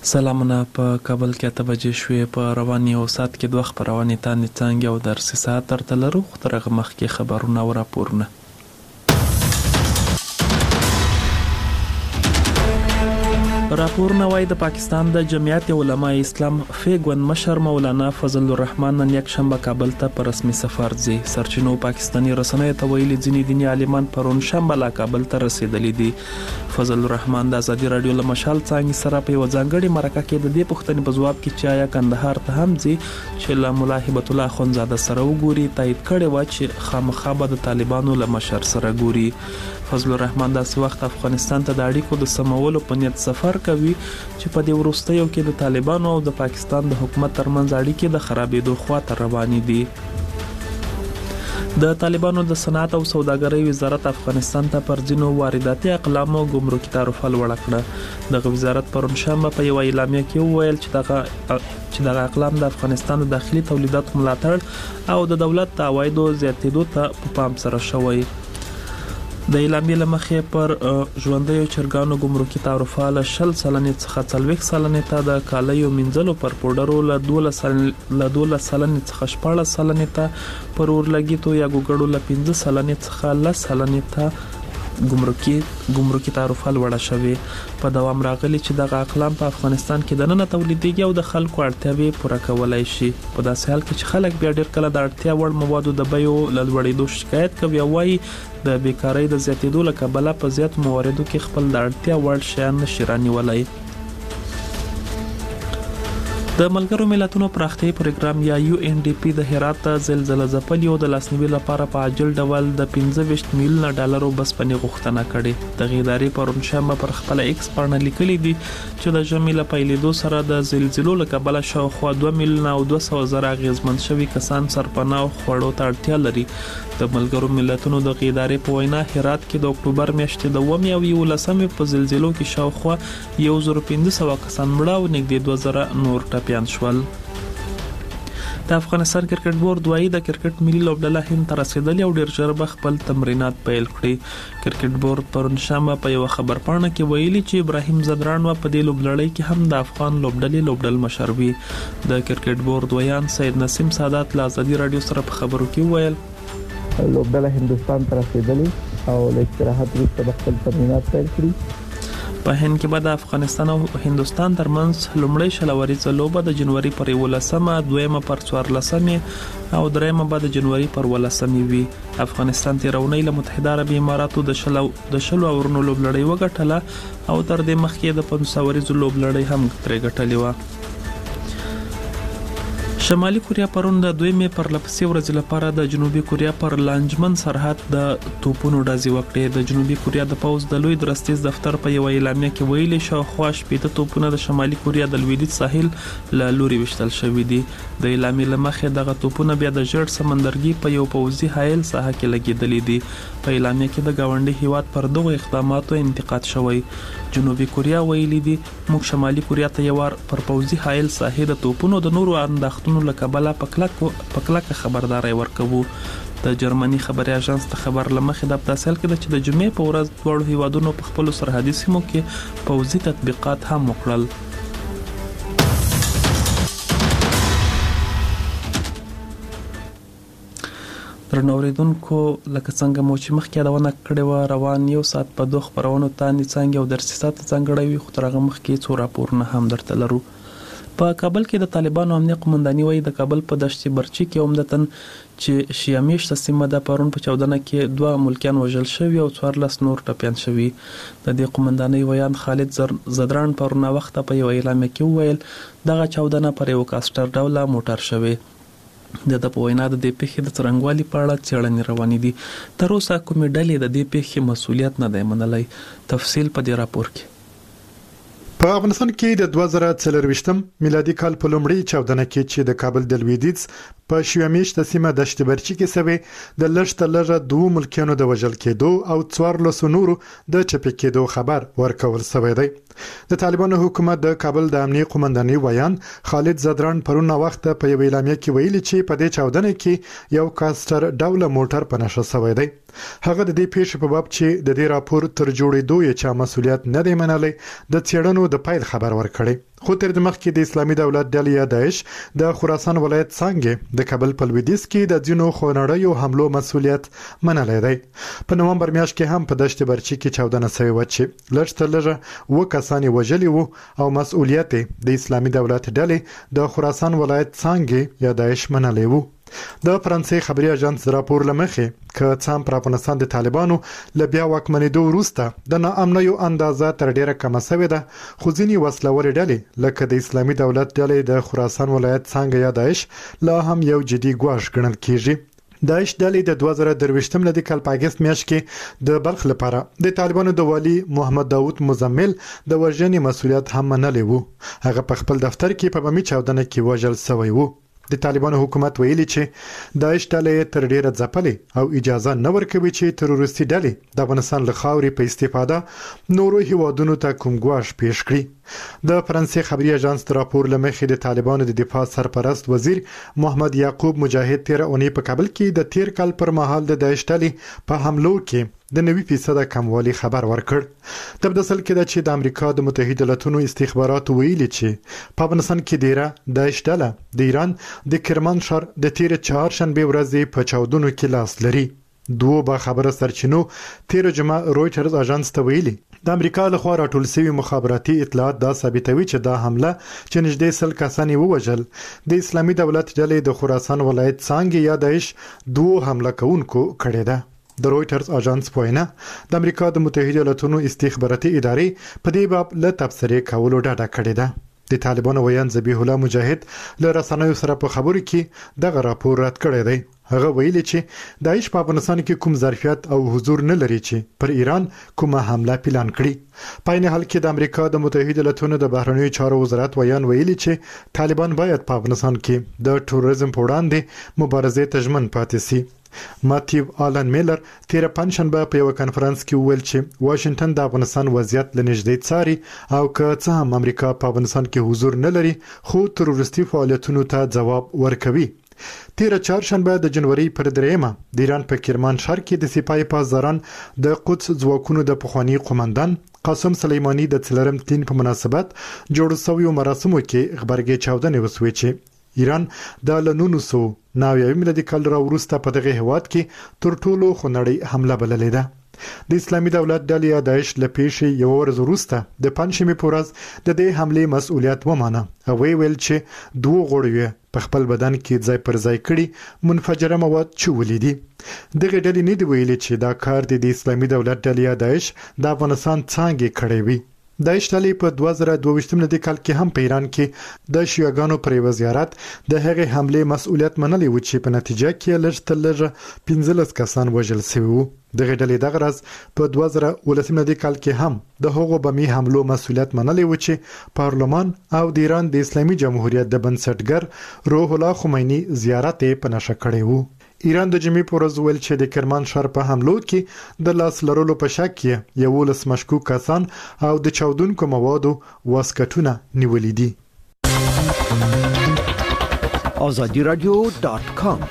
سلامونه. په کابل کې 8 بجې شوې. په رواني او سات کې دوه خبرونه تان څنګه او درس ساعت تر لرو خطرغه مخ کې خبرونه او راپورونه. راپورونه وايي د پاکستان د جمعیت علماء اسلام فیګون مشر مولانا فضل الرحمن نن یک شنبه کابل ته په رسمي سفر ځي. سرچینو پاکستاني رسنیو ته ویلي ځینې دیني عالمان پرون شنبه لا کابل ته رسیدلي دي. فضل الرحمن د ازادي رادیو له مشال څنګه سره په وځانګړي مرکه کې د دې پوښتنې په جواب کې چې آیا کندهار ته هم ځي چې له مولا هبت الله خونزاده سره وګوري تایید کړي و چې خامخا به د طالبانو له مشر سره ګوري. فضل الرحمن داسې وخت افغانستان ته د اړیکو د سمولو په نیت سفر کوي چې په دې وروستیو کې د طالبانو او د پاکستان د حکومت ترمنځ اړیکې د خرابېدو خواته روانې دي. د طالبانو د صنعت او سوداګرۍ وزارت افغانستان ته پر ځینو وارداتي اقلام او ګمرکي تعرفه لوړه کړه. دغه وزارت پرون شنبه په یو اعلامیه کې وویل چې دغه اقلام د افغانستان د داخلي تولیداتو ملاتړ او د دولت د عوایدو زیاتېدو ته په پام سره شوی. د اعلامیې له مخې پر ژوندیو چرګانو ګمرکي تعرفه له 20% څخه 40% ته، د کالیو مینځلو پر پوډرو له 12% څخه 14% ته، پر اورلګیتو یا ګوګړو له 15% څخه 10% ته ګمرکي تعرفه لوړه شوې. په دوام راغلی چې دغه اقلام په افغانستان کې دننه تولیدېږي او د خلکو اړتیاوې پوره کولای شي. په داسې حال کې چې خلک بیا ډېر کله د اړتیا وړ موادو د بیو له لوړېدو شکایت کوي او وايي د بیکارۍ د زیاتېدو له کبله په زیات مواردو کې خپل د اړتیا وړ شیان نشي رانیولای. د ملګرو ملتونو پراختیایي پروګرام یا UNDP د هرات زلزلې ځپلي او د لاسنیوي لپاره په عاجل ډول د 25 میلیون ډالرو بسپنې غوښتنه کړې. د ادارې پرون شنبه پر خپل ایکس باندې لیکلي دي چې د ژمي له پیلېدو سره د زلزلو له کبله شاوخوا 2 میلیون او 200 زره اغیزمن شوي کسان سرپناه او خوړو ته اړتیا لري. د ملګرو ملتونو د ادارې په وینا هرات کې د اکتوبر میاشتې د 9 او 11 په زلزلو کې شاوخوا 1500 کسان مړه او نږدې 2000 نور ټپیان شول. د افغانستان کرکټ بورډ وايي د کرکټ ملي لوبډله هند ته رسیدلې او ډېر ژر به خپل تمرینات پیل کړي. کرکټ بورډ پرون شنبه په یو خبرپاڼه کې ویلي چې ابراهیم زدران په دې لوبډلې کې هم د افغان لوبډلې لوبډل مشر وي. د کرکټ بورډ ویان سید نسیم سادات له ازادي رادیو سره په خبرو کې ویل لوبډله هندستان ته رسیدلې او له استراحت وروسته خپل تمرینات پیل کړي. په هند کې به د افغانستان او هندستان ترمنځ لومړی شلوري لوبه د جنوري پر 11، دویمه پر 14 او دریمه به د جنوري پر 18 وي. افغانستان تیرونی له متحده عربی اماراتو د شلو اورونو لوبلړۍ وګټله او تر دې مخکې د 500 ورځو لوبلړۍ هم ترې ګټلې و. شمالي کوریا پرون د 2 مې پر لپسې ورځ لپاره د جنوبي کوریا پر لانجمن سرحد د توپونو ډزې وکړې. د جنوبي کوریا د پوز د لوی درستیز دفتر په یو اعلامیه کې ویلي شاوخوا 80 توپونه د شمالي کوریا د لویدیځ ساحل له لوري وشتل شوي دي. د اعلامیې له مخې دغه توپونه بیا د ژړ سمندرګي په یو پوځي حایل ساحه کې لګېدلې دي. په اعلامیه کې د گاونډي هیواد پر دغه اقداماتو انتقاد شوی. جنوبي کوریا ویلي دي موږ شمالي کوریا ته یو پر پوځي حایل ساحه د توپونو د نورو انداختونو له کبله پکلک خبرداري ورکوو. د جرمني خبري اژانس ته خبر لمخې د تاسیل کې چې د جمعې په ورځ دواړو هیوادونو په خپل سرحدي سیمو کې پوځي تطبیقات هم وکړل. درنوریدونکو لکه څنګه مو چې مخکې یادونه کړې و روان یو ساعت په دوه خبرونو تاندې څنګه او درسي ساعت څنګه وي خو ترغه مخکې څو راپورونه هم درته لرو. په کابل کې د طالبانو امنیه قومنداني وایي د کابل په دشت برچی کې عمدتاً چې شیامیشت سیمه د پرون په 14 کې 2 ملکیان وژل شوي او 14 نور ټپیان شوي. د دې قومنداني ویان خالد زدران پرون وخت په یو اعلامیه کې ویل دغه 14 پر یو کاستر ډوله موټر شوي. د په وینا د دې پیښې د څرنګوالي په اړه څېړنې روانې دي. تر اوسه کومې ډلې د دې پیښې مسؤلیت نه دی منلی. تفصیل په دې راپور کې. په افغانستان کې د 2024 میلادي کال په لومړۍ چاودنه کې چې د کابل د لویدیځ په شیامیشت سیمه دشت برچی کې سوي د لږ 2 ملکیانو د وژل کېدو او 14 نورو د چپی کېدو خبر ورکول شوی دی. د طالبانو حکومت د کابل د امنیه قومنداني ویان خالد زدران پرون وخت په یو اعلامیه کې ویلي چې په دې چاودنه کې یو کاستر ډوله موټر په نشه شوی دی. هغه د دې پیښې په باب چې د دې راپور تر جوړېدو یې چا مسؤلیت نه دی منلی د څېړنو د پیل خبر ورکړي خو تر مخکې د اسلامي دولت ډلې یا داعش د خراسان ولایت څنګه د کابل په لویدیځ کې د ځینو خونړیو حملو مسؤلیت منلی دی په نومبر میاشت کې هم په دشت برچي کې چاودنه شوې و چې لږ تر لږه و کسان وژلي وو او مسؤلیت د اسلامي دولت ډلې د خراسان ولایت څنګه یا داعش منلی وو د فرانسې خبري اژانس راپور لمخې ک څام پر افغانستان د طالبانو لبیا واکمنېدو وروسته د ناامنیو اندازه تر ډیره کم شوې ده خو ځینی وسلوارې ډلې لکه د اسلامي دولت ډلې د خراسان ولایت څنګه یا داعش لا هم یو جدي ګواښ ګڼل کیږي داعش ډلې د 2023 لدی کال په اگست میاشت کې د بلخ لپاره د طالبانو د والی محمد داوود مزمل د وژنې مسؤلیت هم منلی وو هغه په خپل دفتر کې په بمي چاودنه کې وژل شوی وو د طالبانو حکومت ویلي چې داعش ډلې تر ډیره ځپلې او اجازه نه ورکوي چې تروریستي ډلې د افغانستان له خاورې په استفاده نورو هیوادونو ته کوم ګواښ پیښ کړي د فرانسې خبري اژانس راپور لمخې د طالبانو د دفاع سرپرست وزیر محمد یعقوب مجاهد 13 اونۍ په کابل کې د 13 کال پر مهال د داعش ډلې په حملو کې د 90% کموالی خبر ورکړ تبدسل کې چې د امریکا د متحده ایالاتونو استخباراتو ویلي چې په افغانستان کې ډیره داعش ډله د ایران د کرمان ښار د 14 شنبه ورځې په چاودنو کې لاس لري دوه با خبره سرچینو 13 جمعه رويټرز اژانس ته ویلي د امریکا له خوا راټول شوی مخابراتي اطلاعات دا ثابتوي چې دا حمله چې نږدې سل کسان ووژل د اسلامي دولت ډلې د خراسان ولایت څنګه یا داعش دوه حمله کوونکو کړې ده د رويټرز اژانس پوینه د امریکا د متحده ایالاتونو استخباراتي ادارې په دې باب له تبصرې کولو ډاډه کړې ده د طالبانو ویان ذبیح الله مجاهد له رسنیو سره په خبرو کې دغه راپور رد کړی دی هغه ویلي چې داعش په افغانستان کې کوم ظرفیت او حضور نه لري چې پر ایران کومه حمله پلان کړي په این حال کې د امریکا د متحده ایالاتونو د بهرنیو چارو وزارت ویان ویلي چې طالبان باید په افغانستان کې د تروریزم په وړاندې مبارزې ته ژمن پاتې شي ماتیو آلن میلر 13 پنځشنبه په یو کانفرنس کې ویل چې واشنگټن د افغانستان وضعیت لنږدې څاري او که څه هم امریکا په افغانستان کې حضور نه لري خو تروریستي فعالیتونو ته ځواب ورکوي 13 شنبه د جنوري پر 3 د ایران په کرمان ښار کې د سپای پاسداران د قدس ځواکونو د پخوانی قومندان قاسم سلیمانی د څلورم تین په مناسبت جوړ شوی مراسمو کې خبرګي چاودنه وسوي چې ایران د لنونو سو ناوی ملي کال را ورسته په دغه هواد کې تر ټولو خنړی حمله بللې ده د اسلامي دولت ډلې داعش له پیښې یو ورځ وروسته د پنځمې پورز د دې حمله مسؤلیت ومانه او ویل چې دوه غړي په خپل بدن کې ځای پر ځای کړي منفجره مواد چولې دي دغه ډلې نه دی ویلي چې دا کار د اسلامي دولت ډلې داعش د افغانستان څنګه کړی وي داعش ډلې په 2022 لدی کال کې هم په ایران کې د شیعاګانو پر یو زیارت د هغې حمله مسؤلیت منلی و چې په نتیجه کې لږ تر لږه 15 کسان وژل شوي وو دغه ډلې دغه راز په 2019 لدی کال کې هم د هغو بمي حملو مسؤلیت منلی و چې پارلمان او د ایران د اسلامي جمهوریت د بنسټګر روح الله خمینی زیارت په نشه کړی وو ایران د جمعې پر ورځ ویل چې د کرمان ښار په حملو کې د لاس لرلو په شک کې یو لس مشکوک کسان او د چاودونکو موادو واسکټونه نیولې دي azadiradio.com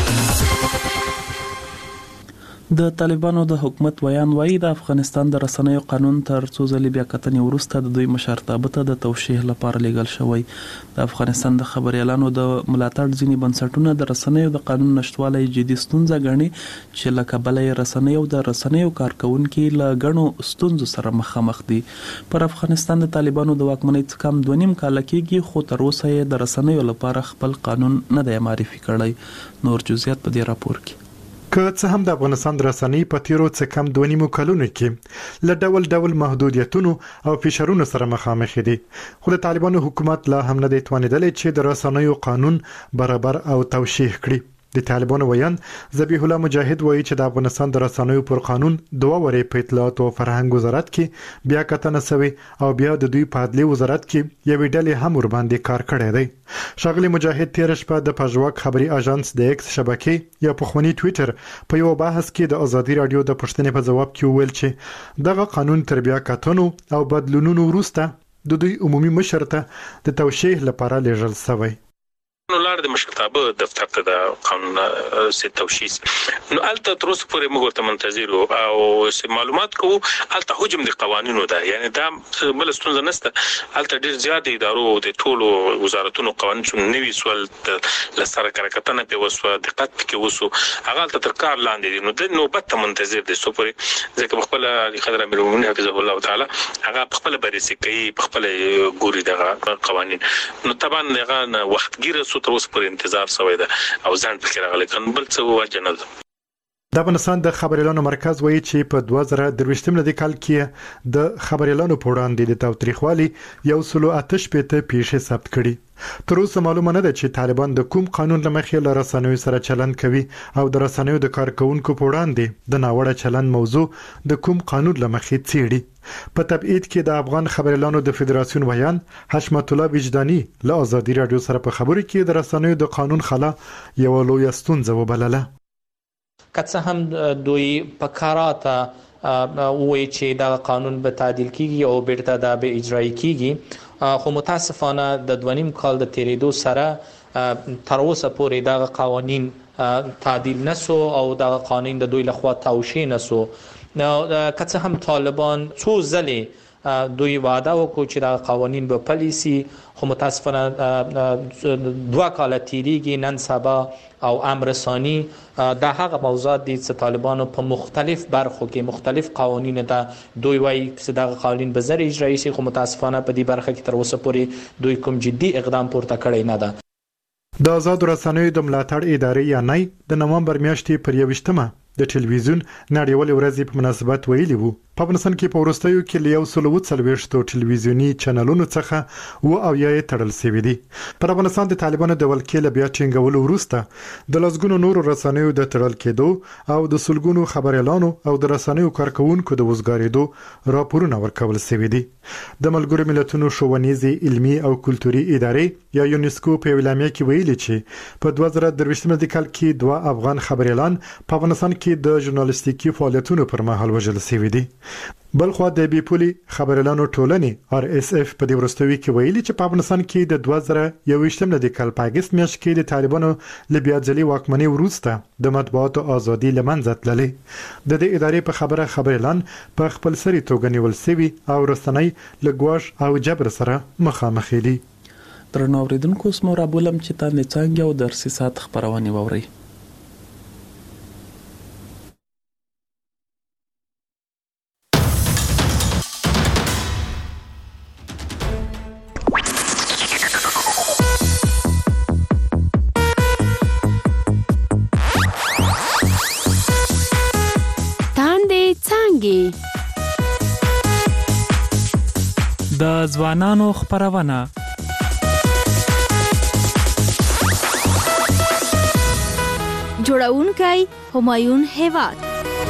د طالبانو د حکومت ویان وایي د افغانستان د رسنیو قانون تر څو ځلې بیا کتنې وروسته د دوی مشرتابه ته د توشیح لپاره لیږل شوی د افغانستان د خبريالانو د ملاتړ ځینی بنسټونه د رسنیو د قانون نشټوالي جدي ستونزه ګڼي چې لکه بلې رسنیو د رسنیو کارکونکو له غنو ستونزو سره مخامخ دي پر افغانستان د طالبانو د واکمنۍ څخه کم 2.5 کال کېږي خو تر اوسه د رسنیو لپاره خپل قانون نه دی معرفي کړی نور جزئیات په دې راپور کې که څه هم د افغانستان د رسنۍ په تیرو څه کم 2.5 کلونو کې له ډول محدودیتونو او فشارونو سره مخامخ دي خو د طالبانو حکومت لا هم نه دی توانیدلی چې د رسنیو قانون برابر او توشیح کړي د طالبانو ویان ذبیح الله مجاهد وایي چې د افغانستان د رسنیو پر قانون 2 ورې په اطلاعات او فرهنګ وزارت کې بیا کتنه شوی او بیا د دوی په عدلي وزارت کې یو ډلې هم ور باندې کار کړی دی شغلی مجاهد 13 شپه د پژواک خبري اژانس د ایکس شبکې یا په خونی ټوئیټر په یو بحث کې د ازادي رادیو د پښتنې په جواب کې ویل چې دغه قانون تر بیا کتنو او بدلونونو وروسته د دوی عمومي مشر ته د توشیح لپاره لیږل شوی ولر د مشرتابه دفتر ته د قانون سي توشيس نو الته تر اوسه پورې موږ ته منتظر او معلومات کوو الته حجم د قوانینو ده یعنی دا بل ستونزه نشته الته ډیر زیات ادارو د ټولو وزارتونو قوانین چې نوي سوال لسره کارکتنه په وسو دقت کې وسو هغه تر کار لاندې نو د نوبت منتظر دي سو پورې ځکه خپل خضر امیر المؤمنین حفظه الله تعالی هغه خپل برسي کوي خپل ګوري دغه قوانین نو طبعا هغه وختګیره سو تر اوسه پورې انتظار شوی ده او ځان فکر راغلی کله بل څه وجه نه ده د افغانستان د خبريالانو مرکز وایي چې په 2023 ملي کال کې د خبريالانو په وړاندې د تاوتریخوالي 188 پیښې ثبت کړي تر اوسه معلومه نه ده چې طالبان د کوم قانون لمخې له رسنیو سره چلند کوي او د رسنیو د کارکونکو په وړاندې د ناوړه چلند موضوع د کوم قانون لمخې څیړي په تبعید کې د افغان خبريالانو د فدراسیون ویان حشمت الله وجداني له ازادي رادیو سره په خبرو کې د رسنیو د قانون خلا یو لوی ستونزه وبلله که هم دوی په کاراته وایي چې دا قانون به تعدیل کیږي او بیرته دا به اجرایی کیږي خو متاسفانه د 2.5 کال د تیریدو سره تر اوسه پورې دا قوانین تعدیل نسو او دا قانون د دوی لخوا توشیح نسو نو که هم طالبان څو ځله دوی وعده وکړو چې دا قوانین به پالیسي خو متاسفانه 2 کال تیریږي نن سبا او امر ثانی دا هغه موضوعات دي چې طالبانو په مختلف برخو کې مختلف قوانین ته دوی وايي چې دا قوانین به زر اجرایی شي خو متاسفانه په دې برخه کې تر اوسه پورې دوی کوم جدي اقدام پورته کړی نه ده د آزاد رسنیو د ملاتړ ادارې یا نای د نومبر میاشتې پر 21 د ټلویزیون نړیوال ورځې په مناسبت ویلي وو په افغانستان کې په ورستیو کې له 140 ټلویزیونی چینلونو څخه او یې تړل شوی دي پر افغانستان د طالبانو د ولکې بیا ټینګولو وروسته د لزګونو نورو رسنیو د تړل کېدو او د سلګونو خبريالانو او د رسنیو کارکونکو د وزګاریدو راپورونه ورکول شوی دي د ملګرو ملتونو ښوونیزي علمي او کلتوري ادارې یا یونسکو په اعلامیه کې ویلي چې په 2023 ملي کال کې 2 افغان خبريالان په افغانستان کې د ژورنالیستیکي فعالیتونو پر مهال وژل شوی دي بلخو د بیپولي خبريالانو ټولنې RSF په دې ورستوي کې ویلي چې په افغانستان کې د 2021 ملي کال په اگست میاشت کې د طالبانو لبیا ځلي واکمنۍ وروسته د مطبوعاتو ازادي لمنځه تللې د دې ادارې په خبره خبريالان په خپل سری توګه نیول شوی او رسنۍ لګواش او جبر سره مخامخ دي درنو اوریدونکو سمو را بولم چې تاسو څنګه او درسي سات خبرونه ووري د ځوانانو خبرونه جوړونکي همایون هیواد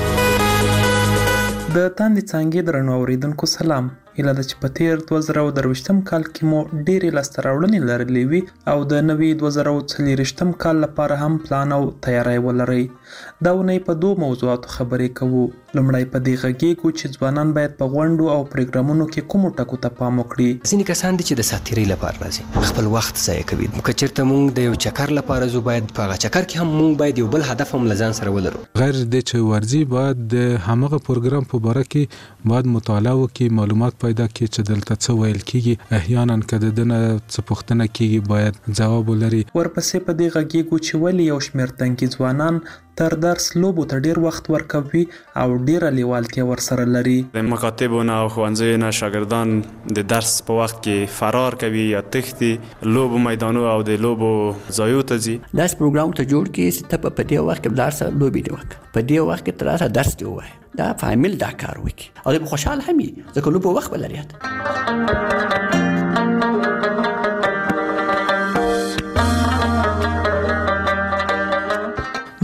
د تاندې څنګه درنو اوریدونکو سلام اله د چپتیر 2023م کال کې مو ډېرې لاستراوړنې لرلې وي او د نوي 2024م کال لپاره هم پلان او تیاری ولرئ دا ونې په دوه موضوعاتو خبرې کوو لمړی په دې غږیږو چې ځوانان باید په غونډو او پروګرامونو کې کوم ټکو ته پام وکړي ځینې کسان دي چې د ساتیري لپاره راځي خپل وخت ضایع کوي کچرته مونږ د یو چکر لپاره زو باید په چکر کې هم مونږ باید یو بل هدف هم لزان سره ولرو غیر د چې ورزي باید د همغه پروګرام په اړه کې باید مطالعه وکړي معلومات پیدا کړي چې دلته څه ویل کیږي احیانا کده دنه څه پوښتنه کیږي باید جواب ولري ورپسې په دې غږیږو چې ولې یو شمېر تنکي ځوانان تر درس لوبو ته ډیر وخت ورکوي او ډیره لیوالتیا ورسره لري د مکاتبونو او ښوونځیو نه شاګردان د درس په وخت کې فرار کوي یا تښتي لوبو میدانو او د لوبو ځایو ته ځي داس پروګرام ته جوړ کې چې ته په دې وخت کې درس لوبي دی وخت په دې وخت کې تر درس دی وای دا فامیل دا کار وکي او د خوشحال همي ځکه لوبو وخت بلري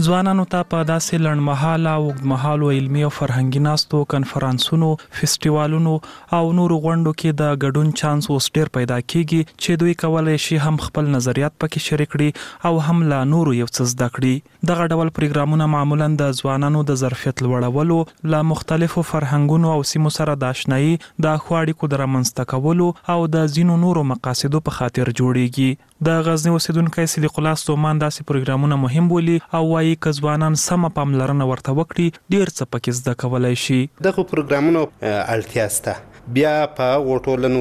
ځوانانو ته په داسې لړمحاله او اوږدمهالو علمي او فرهنګي ناستو، کنفرانسونو، فیسټیوالونو او نورو غونډو کې د ګډون چانس اوس ډیر پیدا کیږي چې دوی کولای شي هم خپل نظریات پکې شریک کړي او هم لا نورو یو څه زده کړي. دغه ډول پروګرامونه معمولا د ځوانانو د ظرفیت لوړولو، له مختلفو فرهنګونو او سیمو سره د آشنایي، د ښو اړیکو د رامنځته کولو او د ځینو نورو مقاصدو په خاطر جوړیږي. د غزنی اوسیدونکو صدیق الله ستومان داسې پروګرامونه مهم بولي او وايي چې ځوانان سم پاملرنه ورته وکړي ډیر څه پکې زده کولای شي. دغه پروګرامونو اړتیا سته. بیا په ټولنو